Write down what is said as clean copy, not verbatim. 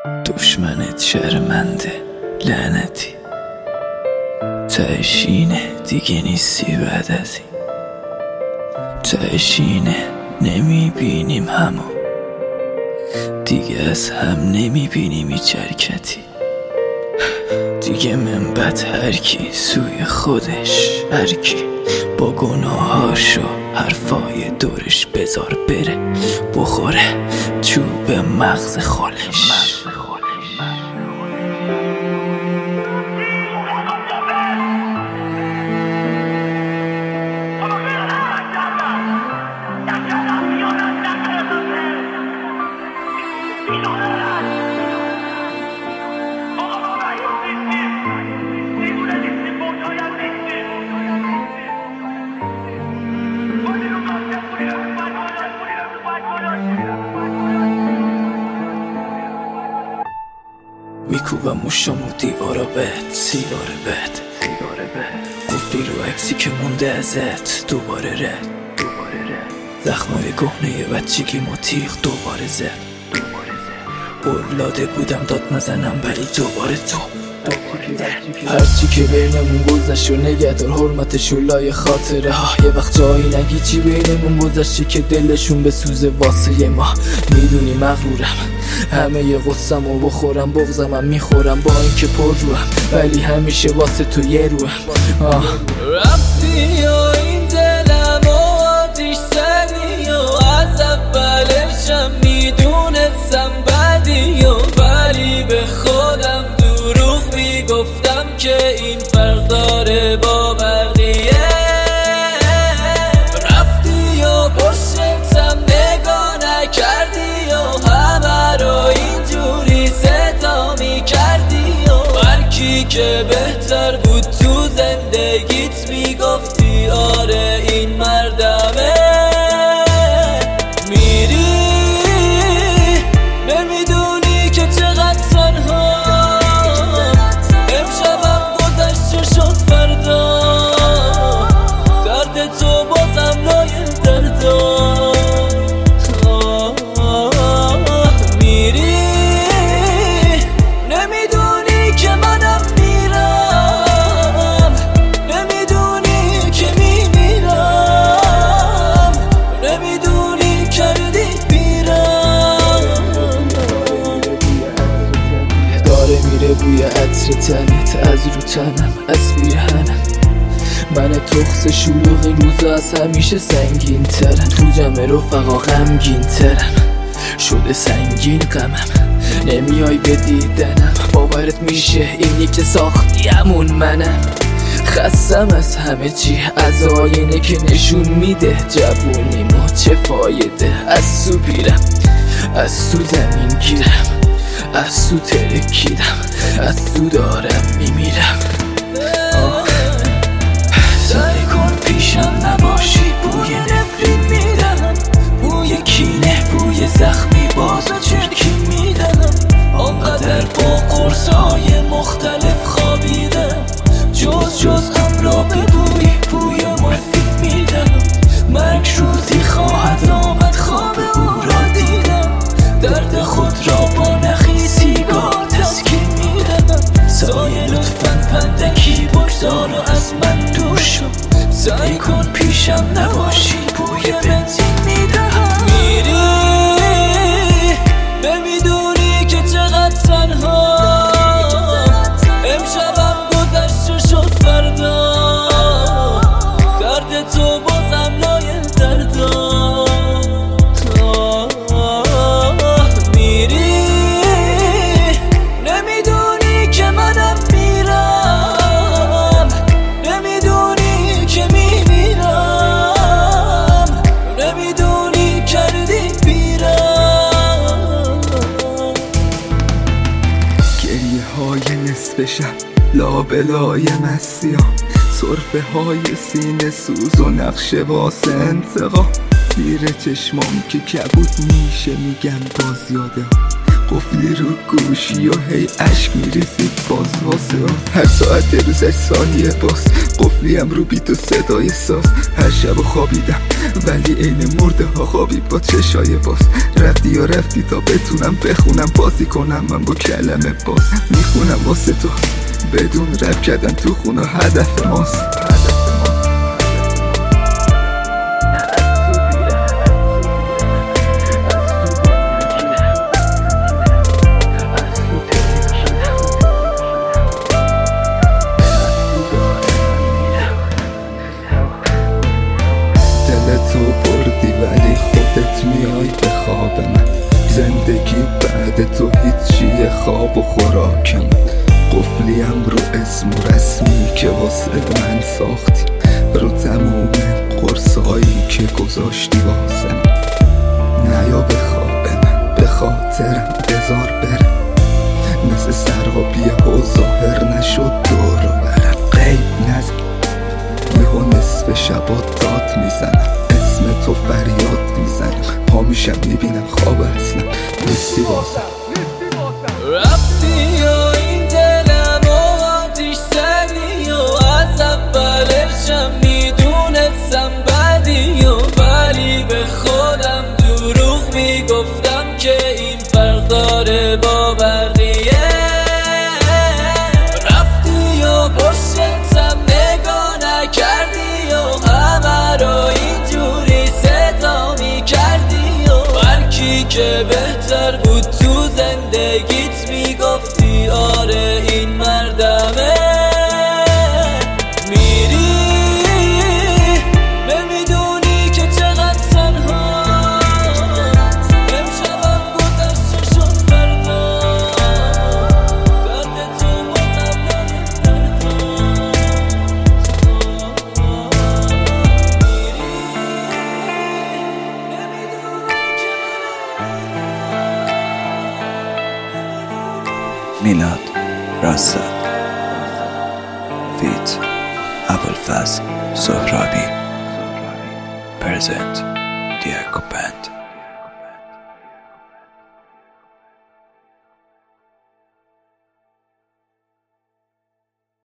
دشمنت شرمنده لعنتی، تهشینه دیگه نیستی بعد از این، تهشینه نمیبینیم همو دیگه، از هم نمیبینیم هیچ حرکتی دیگه، من بد هرکی سوی خودش، هرکی با گناهاشو حرفای دورش بذار بره بخوره چوب مغز خالش. میکوبم مشامو دیوارا بهت، سیگار بهت گفتی رو عکسی که مونده ازت، دوباره رد زخمای کهنه بچگیمو تیغ دوباره زد، اولاده بودم داد نزنم ولی دوباره تو هرچی که بینمون گذشت و نگهدار حرمتشو لای خاطره ها، یه وقت جایی نگی چی بینمون گذشته که دلشون بسوزه واسه ما. میدونی مغرورم همه ی غصم و بخورم بغضم میخورم با اینکه پر روم، ولی همیشه واسه تو یه روم. رفتی یا این دلم و آتیش زدی و از اولشم میدونستم بدی و ولی به خودم دروغ میگفتم که این فرق داره با بقیه. رفتی و پشتم نگاه نکردی و همه رو اینجوری صدا میکردی و هرکی که بهتر بود تو زندگیت میگفتی آره این مردمه. میری نمیدونی که چقدر تنها امشبم گذشت شد فردا، درد تو بازم لای دردا. میری نمیدونی که منم میرم، نمیدونی که میمیرم، نمیدونی کردی بیرم. داره میره بوی عطر تنت از رو تنم، از بیرهنم من تخص شلوغ این روزا از همیشه سنگین ترم، تو جمع رفقا غمگین ترم شده سنگین غمم، نمیای به دیدنم باورت میشه اینی که ساختیمون منم. خستم از همه چی، از آینه که نشون میده جوونیمو چه فایده، از تو پیرم از تو زمین گیرم، از تو ترکیدم از تو دارم میمیرم. سعی کن پیشم نباشی، بوی نفرین میدم، بوی کینه بوی زخمی بازو چرکی میدم، آنقدر با قرصهای مختلف خوابیدم، جز هم را به بوی مورفین میدم. مرگ روزی خواهد آمد خواب او را دیدم، درد خود را با نخی سیگار تسکین میدم. سایه لطفاً پندکی بگذار و از من دور شو، سعی کن پیشم نباشی، بوی بنزین میدم. میری نمیدونی که چقدر تنها امشبم گذشت شد فردا، درد تو بازم لای دردا. میری نمیدونی که منم میرم، نمیدونی که میمیرم، نمیدونی کردی بیرم. گریه های نصف شب لابلای مسیام، صرفه های سینه سوز و نقشه واسه انتقام، زیر چشمام که کبود میشه میگن باز یاده، قفلی رو گوشی و هی عشق میریزید باز واسه هر ساعت روزش ثانیه باز قفلیم رو بیت و صدای ساز هر شب خوابیدم ولی عین مرده ها خوابی با چشای باز رفتی یا رفتی تا بتونم بخونم بازی کنم من با کلمه باز میخونم واسه تو بدون رپ کردن تو خونه هدف ماست تو بردی ولی خودت میای به خواب من زندگی بعد تو هیچیه خواب و خوراکم قفلیم رو اسم و رسمی که واسه من ساختی رو تموم قرصایی که گذاشتی واسه من نیا به خواب من به خاطرم بذار برم مثل سرابیه و ظاهر نشد دور و برم قیب نزن یهو نصف شبا داد میزنم اسم تو فریاد میزنم پا میشم میبینم خواب اصلا نیستی واسم رفتی یا این دلم و آتیش زدی و از اولشم میدونستم بدی و ولی به خودم دروغ میگفتم که این فرق داره با بقیه رفتی و پشتم نگاه نکردی و همه رو اینجوری صدا میکردی و هرکی که بهتر بود تو زندگیت میگفتی آره این مردمه میری نمیدونی که چقدر تنها امشبم گذشته شد فردا درد تو بازم میلاد راستاد فیت ابوالفضل سهرابی پرزنت دیاکو بند